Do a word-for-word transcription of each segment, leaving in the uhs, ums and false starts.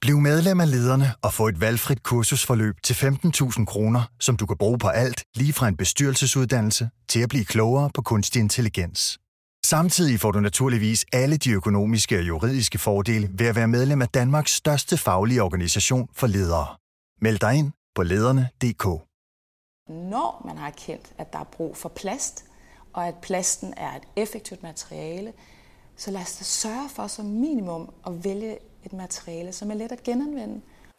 Bliv medlem af Lederne og få et valgfrit kursusforløb til femten tusind kroner, som du kan bruge på alt, lige fra en bestyrelsesuddannelse til at blive klogere på kunstig intelligens. Samtidig får du naturligvis alle de økonomiske og juridiske fordele ved at være medlem af Danmarks største faglige organisation for ledere. Meld dig ind på lederne punktum d k. Når man har erkendt, at der er brug for plast, og at plasten er et effektivt materiale, så lad os da sørge for som minimum at vælge et materiale, som er let at genanvende.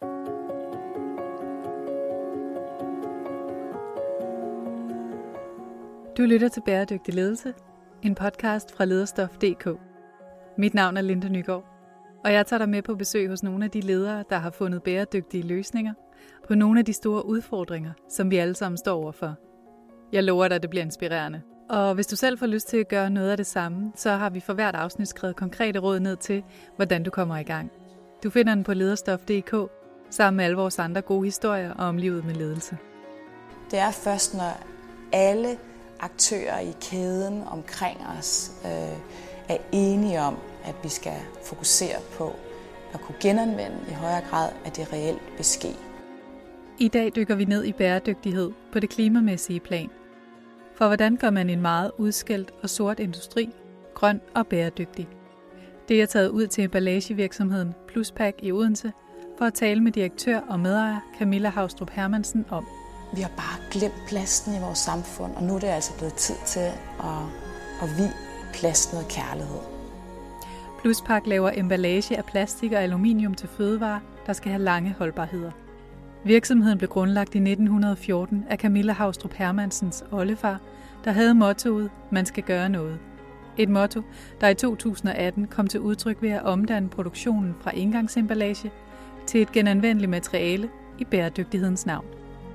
Du lytter til Bæredygtig Ledelse, en podcast fra lederstof punktum d k. Mit navn er Linda Nygaard, og jeg tager dig med på besøg hos nogle af de ledere, der har fundet bæredygtige løsninger på nogle af de store udfordringer, som vi alle sammen står overfor. Jeg lover dig, at det bliver inspirerende. Og hvis du selv får lyst til at gøre noget af det samme, så har vi for hvert afsnit skrevet konkrete råd ned til, hvordan du kommer i gang. Du finder den på lederstof punktum d k, sammen med alle vores andre gode historier om livet med ledelse. Det er først, når alle aktører i kæden omkring os øh, er enige om, at vi skal fokusere på at kunne genanvende i højere grad, at det reelt vil ske. I dag dykker vi ned i bæredygtighed på det klimamæssige plan. For hvordan gør man en meget udskældt og sort industri grøn og bæredygtig? Det er taget ud til emballagevirksomheden Pluspack i Odense for at tale med direktør og medejer Camilla Haustrup Hermansen om. Vi har bare glemt plasten i vores samfund, og nu er det altså blevet tid til at, at vie plast noget kærlighed. Pluspack laver emballage af plastik og aluminium til fødevarer, der skal have lange holdbarheder. Virksomheden blev grundlagt i nitten fjorten af Camilla Haustrup Hermansens oldefar, der havde mottoet, man skal gøre noget. Et motto, der i to tusind og atten kom til udtryk ved at omdanne produktionen fra engangsemballage til et genanvendeligt materiale i bæredygtighedens navn.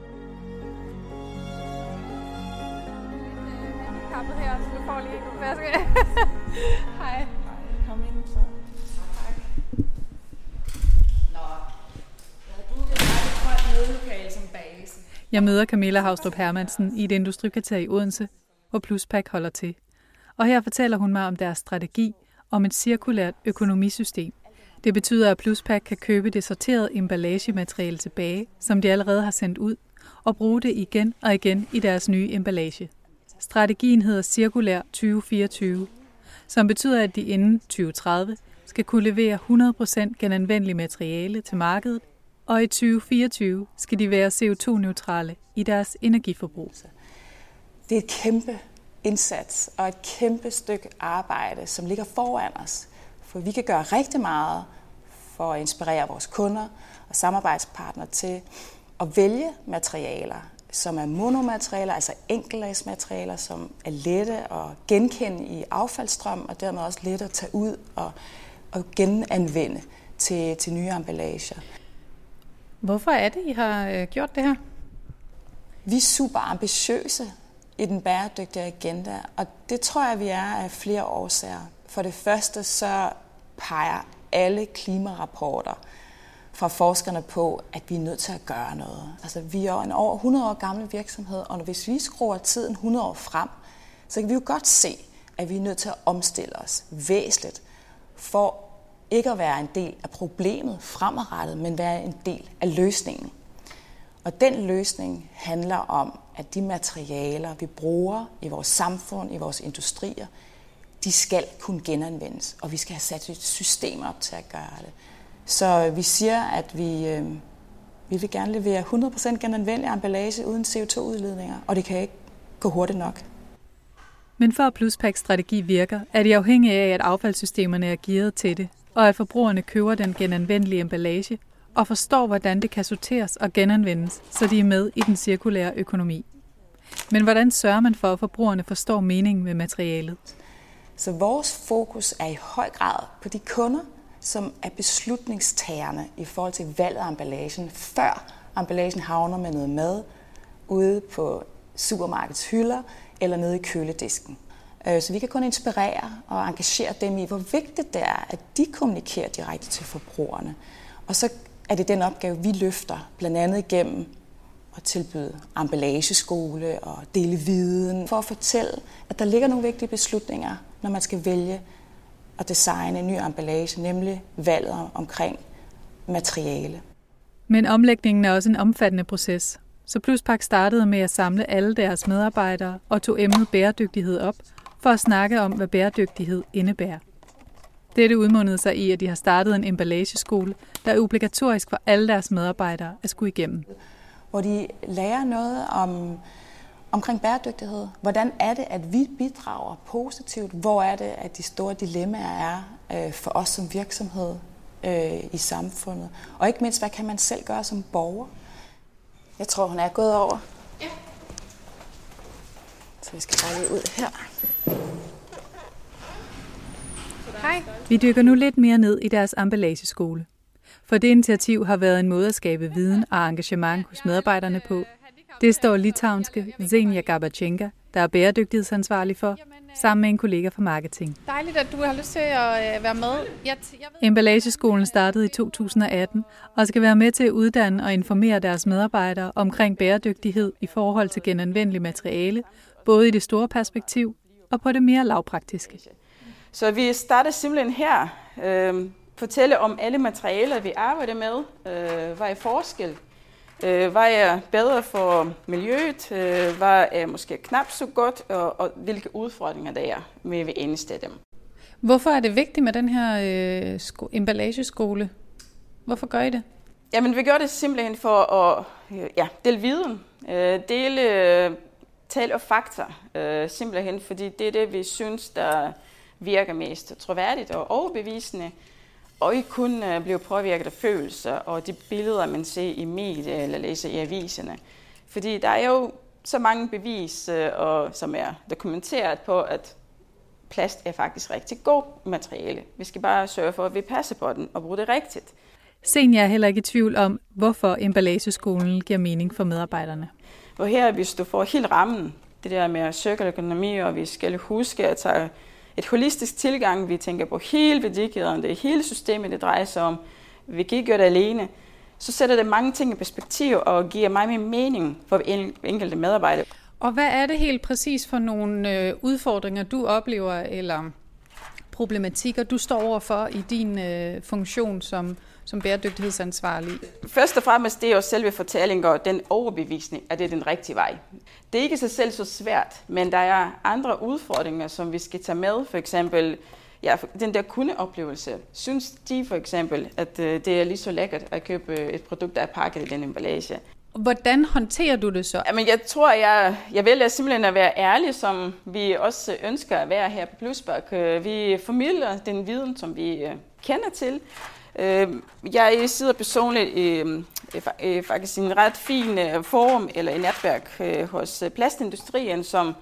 Kappet her, så du får lige en flaske. Hej. Kom ind så. Tak. Nå, jeg har booket et meget grønt mødelokale som base. Jeg møder Camilla Haustrup Hermansen i et industrikvarter i Odense, hvor Pluspack holder til. Og her fortæller hun mig om deres strategi om et cirkulært økonomisystem. Det betyder, at Pluspack kan købe det sorterede emballagemateriale tilbage, som de allerede har sendt ud, og bruge det igen og igen i deres nye emballage. Strategien hedder Cirkulær tyve fireogtyve, som betyder, at de inden tyve tredive skal kunne levere hundrede procent genanvendeligt materiale til markedet, og i tyve fireogtyve skal de være C O to neutrale i deres energiforbrug. Det er et kæmpe indsats og et kæmpe stykke arbejde, som ligger foran os. For vi kan gøre rigtig meget for at inspirere vores kunder og samarbejdspartnere til at vælge materialer, som er monomaterialer, altså enkeltlagsmaterialer, som er lette at genkende i affaldsstrøm, og dermed også lette at tage ud og, og genanvende til, til nye emballager. Hvorfor er det, I har øh, gjort det her? Vi er super ambitiøse i den bæredygtige agenda, og det tror jeg, vi er af flere årsager. For det første så peger alle klimarapporter fra forskerne på, at vi er nødt til at gøre noget. Altså, vi er jo en over hundrede år gammel virksomhed, og hvis vi skruer tiden hundrede år frem, så kan vi jo godt se, at vi er nødt til at omstille os væsentligt for ikke at være en del af problemet fremadrettet, men være en del af løsningen. Og den løsning handler om, at de materialer, vi bruger i vores samfund, i vores industrier, de skal kunne genanvendes, og vi skal have sat et system op til at gøre det. Så vi siger, at vi, øh, vi vil gerne levere hundrede procent genanvendelig emballage uden C O to udledninger, og det kan ikke gå hurtigt nok. Men for at Pluspacks strategi virker, er de afhængige af, at affaldssystemerne er gearet til det, og at forbrugerne køber den genanvendelige emballage og forstår, hvordan det kan sorteres og genanvendes, så de er med i den cirkulære økonomi. Men hvordan sørger man for, at forbrugerne forstår meningen med materialet? Så vores fokus er i høj grad på de kunder, som er beslutningstagerne i forhold til valget af emballagen, før emballagen havner med noget mad ude på supermarkedets hylder eller nede i køledisken. Så vi kan kun inspirere og engagere dem i, hvor vigtigt det er, at de kommunikerer direkte til forbrugerne. Og så er det den opgave, vi løfter, blandt andet igennem at tilbyde emballageskole og dele viden, for at fortælle, at der ligger nogle vigtige beslutninger, når man skal vælge at designe en ny emballage, nemlig valget omkring, materiale. Men omlægningen er også en omfattende proces. Så Pluspak startede med at samle alle deres medarbejdere og tog emnet bæredygtighed op for at snakke om, hvad bæredygtighed indebærer. Dette udmundede sig i, at de har startet en emballageskole, der er obligatorisk for alle deres medarbejdere at skulle igennem. Hvor de lærer noget om, omkring bæredygtighed. Hvordan er det, at vi bidrager positivt? Hvor er det, at de store dilemmaer er øh, for os som virksomhed øh, i samfundet? Og ikke mindst, hvad kan man selv gøre som borger? Jeg tror, hun er gået over. Ja. Så vi skal bare lige ud her. Hej. Vi dykker nu lidt mere ned i deres emballageskole. For det initiativ har været en måde at skabe viden og engagement hos medarbejderne på. Det står litauiske Zenia Gabachenka, der er bæredygtighedsansvarlig for, sammen med en kollega fra marketing. Dejligt, at du har lyst til at være med. Jeg t- jeg ved... Emballageskolen startede i to tusind og atten og skal være med til at uddanne og informere deres medarbejdere omkring bæredygtighed i forhold til genanvendelig materiale, både i det store perspektiv og på det mere lavpraktiske. Så vi starter simpelthen her, øh, fortælle om alle materialer, vi arbejder med, øh, hvad er forskel, øh, hvad er bedre for miljøet, øh, hvad er måske knap så godt, og, og hvilke udfordringer der er med ved eneste af dem. Hvorfor er det vigtigt med den her øh, sko- emballageskole? Hvorfor gør I det? Jamen, vi gør det simpelthen for at øh, ja, dele viden, øh, dele øh, tal og fakta, øh, simpelthen fordi det er det, vi synes, der virker mest troværdigt og overbevisende, og ikke kun uh, blive påvirket af følelser og de billeder, man ser i medier eller læser i aviserne. Fordi der er jo så mange bevis, uh, og, som er dokumenteret på, at plast er faktisk rigtig god materiale. Vi skal bare sørge for, at vi passer på den og bruger det rigtigt. Zenia er heller ikke i tvivl om, hvorfor emballageskolen giver mening for medarbejderne. Og her, hvis du får helt rammen, det der med cirkulær økonomi, og vi skal huske at tage et holistisk tilgang, vi tænker på hele værdikæden, det er hele systemet, det drejer sig om. Vi kan ikke gøre det alene. Så sætter det mange ting i perspektiv og giver meget mere mening for enkelte medarbejdere. Og hvad er det helt præcis for nogle øh, udfordringer, du oplever, eller problematikker, du står overfor i din øh, funktion som, som bæredygtighedsansvarlig? Først og fremmest det er jo selve fortælling og den overbevisning, at det er den rigtige vej. Det er ikke sig selv så svært, men der er andre udfordringer, som vi skal tage med. For eksempel ja, den der kundeoplevelse. Synes de for eksempel, at det er lige så lækkert at købe et produkt, der er pakket i den emballage? Hvordan håndterer du det så? Jamen, jeg tror, jeg, jeg vælger simpelthen at være ærlig, som vi også ønsker at være her på Pluspak. Vi formidler den viden, som vi kender til. Jeg sidder personligt i, i faktisk en ret fin forum eller et netværk hos plastindustrien, som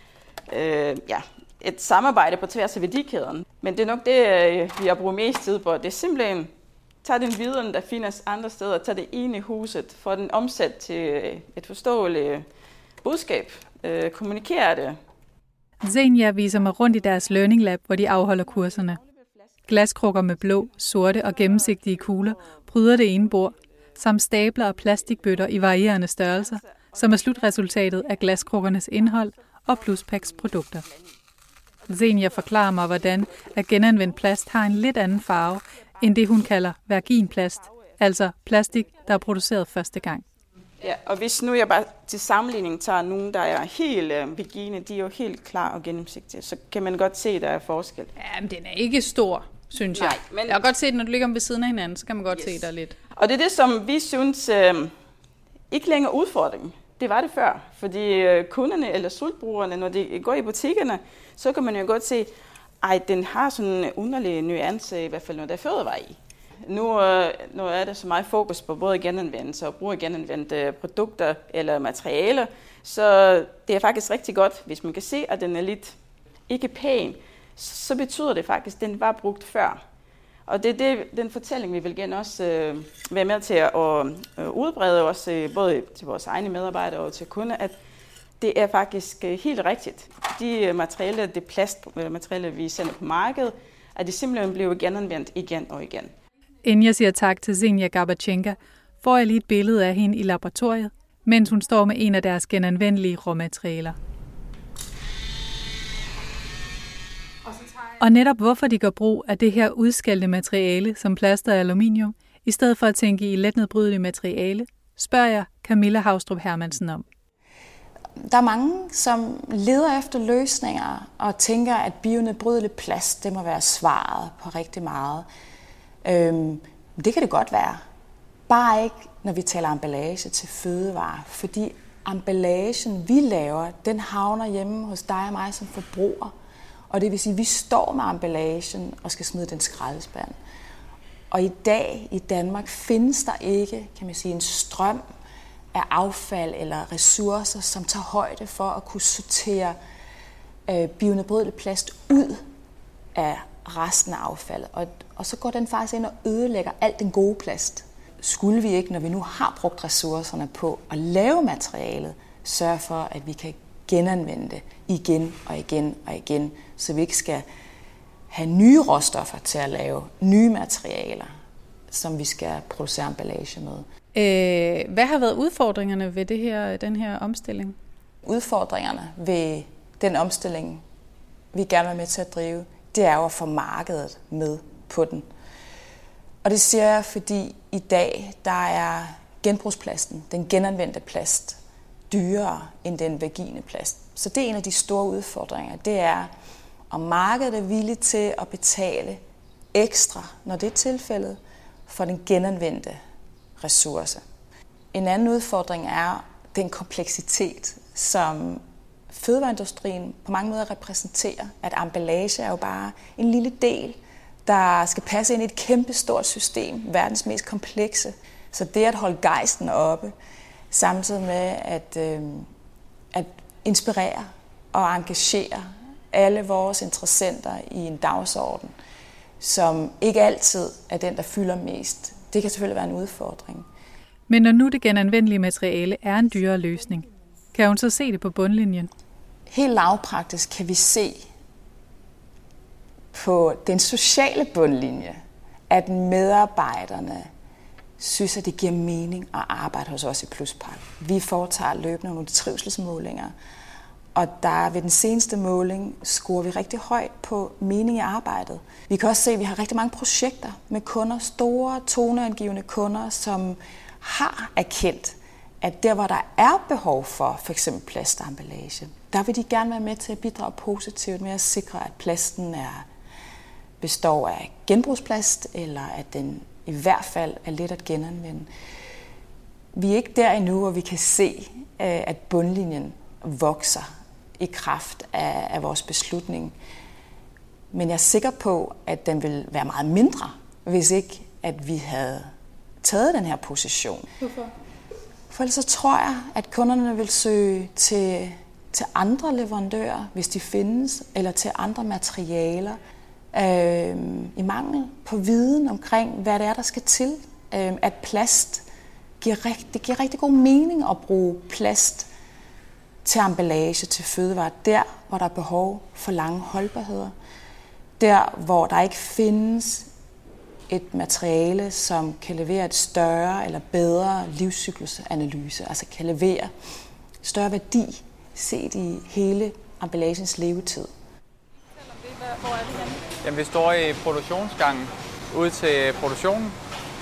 ja, et samarbejde på tværs af værdikæden. Men det er nok det, vi har brugt mest tid på. Det er simpelthen tag den viden, der findes andre steder, tag det ind i huset, få den omsat til et forståeligt budskab, øh, kommunikere det. Zenia viser mig rundt i deres Learning Lab, hvor de afholder kurserne. Glaskrukker med blå, sorte og gennemsigtige kugler pryder det ene bord, samt stabler og plastikbøtter i varierende størrelser, som er slutresultatet af glaskrukkernes indhold og Pluspaks produkter. Zenia forklarer mig, hvordan at genanvendt plast har en lidt anden farve, end det hun kalder virginplast, altså plastik, der er produceret første gang. Ja, og hvis nu jeg bare til sammenligning tager nogen, der er helt øh, virgine, de er jo helt klar og gennemsigtige, så kan man godt se, at der er forskel. Ja, men den er ikke stor, synes jeg. Nej, men jeg kan godt se, at når du ligger ved siden af hinanden, så kan man godt yes. se der lidt. Og det er det, som vi synes øh, ikke længere udfordring. Det var det før, fordi øh, kunderne eller slutbrugerne, når de går i butikkerne, så kan man jo godt se, ej, den har sådan en underlig nuance, i hvert fald når der er fødevarer i. Nu, øh, nu er der så meget fokus på både genanvendelse og brug af genanvendte produkter eller materialer, så det er faktisk rigtig godt, hvis man kan se, at den er lidt ikke pæn, så betyder det faktisk, at den var brugt før. Og det er det, den fortælling, vi vil gerne også øh, være med til at øh, udbrede, også, øh, både til vores egne medarbejdere og til kunder, at det er faktisk øh, helt rigtigt. De materialer, det plastmaterialer, vi sender på markedet, at det simpelthen bliver genanvendt igen og igen. Inden jeg siger tak til Zenia Gabachenka, får jeg lige et billede af hende i laboratoriet, mens hun står med en af deres genanvendelige råmaterialer. Og netop hvorfor de gør brug af det her udskældte materiale som plast og aluminium, I stedet for at tænke i letnedbrydelige materiale, spørger jeg Camilla Haustrup Hermansen om. Der er mange, som leder efter løsninger og tænker, at bionedbrydelig plast, det må være svaret på rigtig meget. Øhm, det kan det godt være. Bare ikke, når vi taler emballage til fødevarer, fordi emballagen, vi laver, den havner hjemme hos dig og mig som forbruger. Og det vil sige, at vi står med emballagen og skal smide den skraldespand. Og i dag i Danmark findes der ikke, kan man sige, en strøm af affald eller ressourcer, som tager højde for at kunne sortere øh, bionedbrydelig plast ud af resten af affaldet. Og, og så går den faktisk ind og ødelægger alt den gode plast. Skulle vi ikke, når vi nu har brugt ressourcerne på at lave materialet, sørge for, at vi kan genanvende det igen og igen og igen, så vi ikke skal have nye råstoffer til at lave nye materialer, som vi skal producere emballage med. Øh, hvad har været udfordringerne ved det her, den her omstilling? Udfordringerne ved den omstilling, vi gerne vil være med til at drive, det er jo at få markedet med på den. Og det siger jeg, fordi i dag der er genbrugsplasten, den genanvendte plast, dyrere end den virgine plast. Så det er en af de store udfordringer. Det er, om markedet er villig til at betale ekstra, når det er tilfældet, for den genanvendte ressource. En anden udfordring er den kompleksitet, som fødevareindustrien på mange måder repræsenterer. At emballage er jo bare en lille del, der skal passe ind i et kæmpestort system, verdens mest komplekse. Så det at holde gejsten oppe, samtidig med at, øh, at inspirere og engagere alle vores interessenter i en dagsorden, som ikke altid er den, der fylder mest. Det kan selvfølgelig være en udfordring. Men når nu det genanvendelige materiale er en dyrere løsning, kan hun så se det på bundlinjen? Helt lavpraktisk kan vi se på den sociale bundlinje, at medarbejderne synes, at det giver mening at arbejde hos os i Pluspack. Vi foretager løbende nogle trivselsmålinger, og der ved den seneste måling scorer vi rigtig højt på mening i arbejdet. Vi kan også se, at vi har rigtig mange projekter med kunder, store, toneangivende kunder, som har erkendt, at der, hvor der er behov for f.eks. plastemballage, der vil de gerne være med til at bidrage positivt med at sikre, at plasten er, består af genbrugsplast, eller at den i hvert fald er let at genanvende. Vi er ikke der endnu, hvor vi kan se, at bundlinjen vokser i kraft af, af vores beslutning. Men jeg er sikker på, at den vil være meget mindre, hvis ikke at vi havde taget den her position. Hvorfor? For ellers så tror jeg, at kunderne vil søge til, til andre leverandører, hvis de findes, eller til andre materialer, øh, i mangel på viden omkring, hvad det er, der skal til. Øh, at plast giver, rigt, det giver rigtig god mening at bruge plast til emballage, til fødevarer, der hvor der er behov for lange holdbarheder. Der hvor der ikke findes et materiale, som kan levere et større eller bedre livscyklusanalyse, altså kan levere større værdi set i hele emballagens levetid. Hvor er det henne? Jamen, vi står i produktionsgangen ud til produktionen.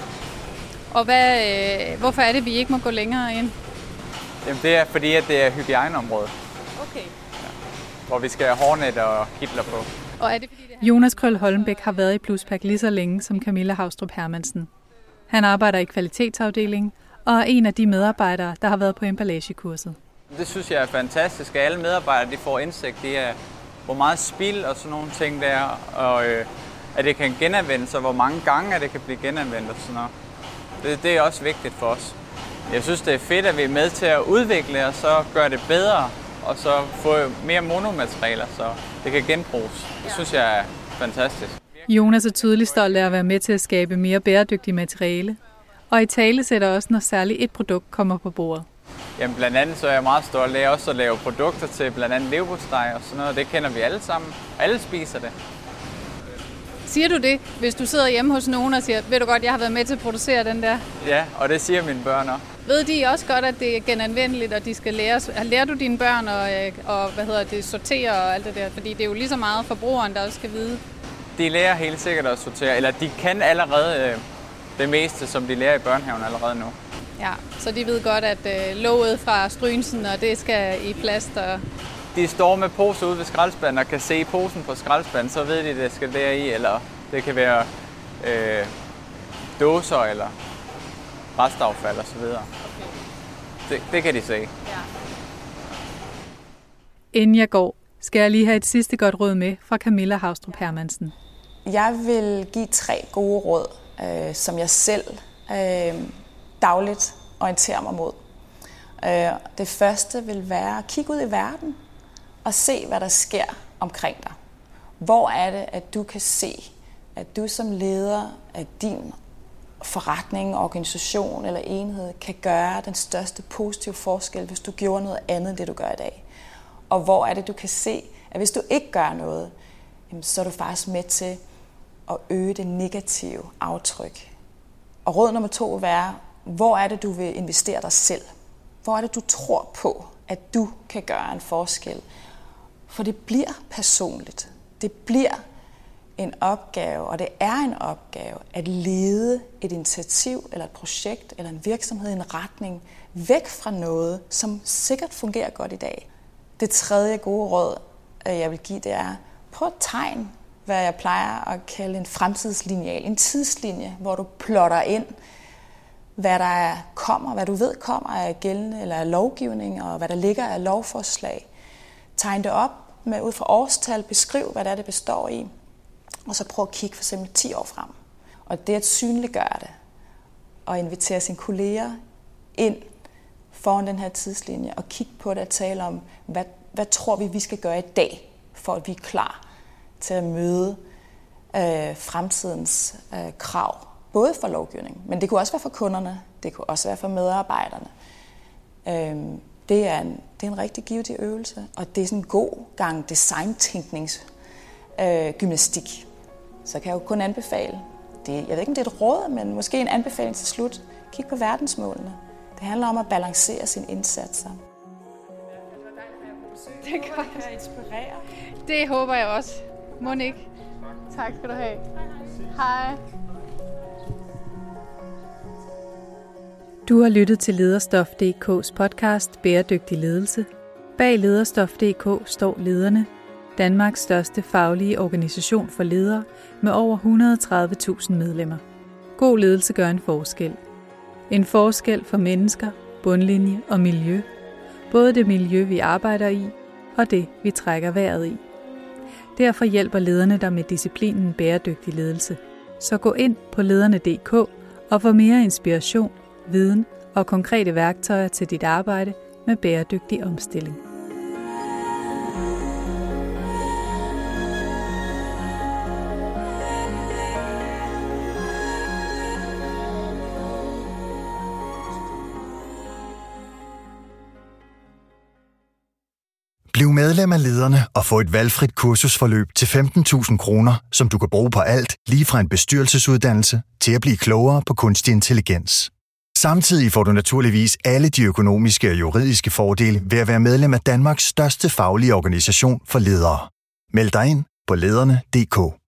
Og hvad, øh, hvorfor er det, vi ikke må gå længere ind? Jamen, det er fordi, at det er hygiejneområde. Okay. Ja. Hvor vi skal have hårnet og hitler på. Og er det, fordi det er... Jonas Krøll Holmbæk har været i Pluspack lige så længe som Camilla Haustrup Hermansen. Han arbejder i kvalitetsafdelingen og er en af de medarbejdere, der har været på emballagekurset. Det synes jeg er fantastisk, at alle medarbejdere de får indsigt i, hvor meget spild og sådan nogle ting der er, og øh, at det kan genanvendes, og hvor mange gange at det kan blive genanvendt og sådan noget. Det, det er også vigtigt for os. Jeg synes, det er fedt, at vi er med til at udvikle og så gøre det bedre, og så få mere monomaterialer, så det kan genbruges. Det synes jeg er fantastisk. Jonas er tydeligt stolt af at være med til at skabe mere bæredygtige materiale, og i tale sætter også, når særligt et produkt kommer på bordet. Jamen, blandt andet så er jeg meget stolt af også at lave produkter til blandt andet leverpostej og sådan noget. Det kender vi alle sammen. Alle spiser det. Siger du det, hvis du sidder hjemme hos nogen og siger, ved du godt, jeg har været med til at producere den der? Ja, og det siger mine børn også. Ved de også godt, at det er genanvendeligt, og de skal læres? Lærer du dine børn at og, hvad hedder det, sortere og alt det der? Fordi det er jo lige så meget forbrugeren, der også skal vide. De lærer helt sikkert at sortere, eller de kan allerede øh, det meste, som de lærer i børnehaven allerede nu. Ja, så de ved godt, at øh, låget fra strynsen, og det skal i plast. Og... De står med poser ude ved skraldespanden og kan se posen på skraldespanden, så ved de, at det skal være i, eller det kan være øh, dåser eller restaffald og så videre. Okay. Det, det kan de se. Ja. Inden jeg går, skal jeg lige have et sidste godt råd med fra Camilla Haustrup Hermansen. Jeg vil give tre gode råd, øh, som jeg selv øh, dagligt orienterer mig mod. Øh, det første vil være at kigge ud i verden og se, hvad der sker omkring dig. Hvor er det, at du kan se, at du som leder af din forretning, organisation eller enhed kan gøre den største positive forskel, hvis du gjorde noget andet, end det du gør i dag. Og hvor er det, du kan se, at hvis du ikke gør noget, så er du faktisk med til at øge det negative aftryk. Og råd nummer to vil være, hvor er det, du vil investere dig selv? Hvor er det, du tror på, at du kan gøre en forskel? For det bliver personligt. Det bliver en opgave, og det er en opgave at lede et initiativ eller et projekt eller en virksomhed i en retning væk fra noget, som sikkert fungerer godt i dag. Det tredje gode råd, jeg vil give, det er prøv at tegne, hvad jeg plejer at kalde en fremtidslineal, en tidslinje, hvor du plotter ind, hvad der kommer, hvad du ved kommer af gældende eller af lovgivning, og hvad der ligger af lovforslag. Tegn det op med ud fra årstal, beskriv, hvad det er, det består i, og så prøv at kigge for eksempel ti år frem. Og det at synliggøre det, og invitere sine kolleger ind foran den her tidslinje, og kigge på det og tale om, hvad, hvad tror vi, vi skal gøre i dag, for at vi er klar til at møde øh, fremtidens øh, krav. Både for lovgivning, men det kunne også være for kunderne, det kunne også være for medarbejderne. Øh, det, er en, det er en rigtig givtig øvelse, og det er sådan en god gang designtænknings øh, gymnastik. Så kan jeg jo kun anbefale, det, jeg ved ikke om det er et råd, men måske en anbefaling til slut, kig på verdensmålene. Det handler om at balancere sine indsatser. Det kan jeg inspirere. Det håber jeg også. Monique. Tak skal du have. Hej. Du har lyttet til Lederstof punktum d k's podcast Bæredygtig Ledelse. Bag Lederstof punktum d k står lederne, Danmarks største faglige organisation for ledere med over et hundrede og tredive tusind medlemmer. God ledelse gør en forskel. En forskel for mennesker, bundlinje og miljø. Både det miljø, vi arbejder i, og det, vi trækker vejret i. Derfor hjælper lederne dig med disciplinen bæredygtig ledelse. Så gå ind på lederne punktum d k og få mere inspiration, viden og konkrete værktøjer til dit arbejde med bæredygtig omstilling. Bliv medlem af Lederne og få et valgfrit kursusforløb til femten tusind kroner, som du kan bruge på alt, lige fra en bestyrelsesuddannelse til at blive klogere på kunstig intelligens. Samtidig får du naturligvis alle de økonomiske og juridiske fordele ved at være medlem af Danmarks største faglige organisation for ledere. Meld dig ind på lederne punktum d k.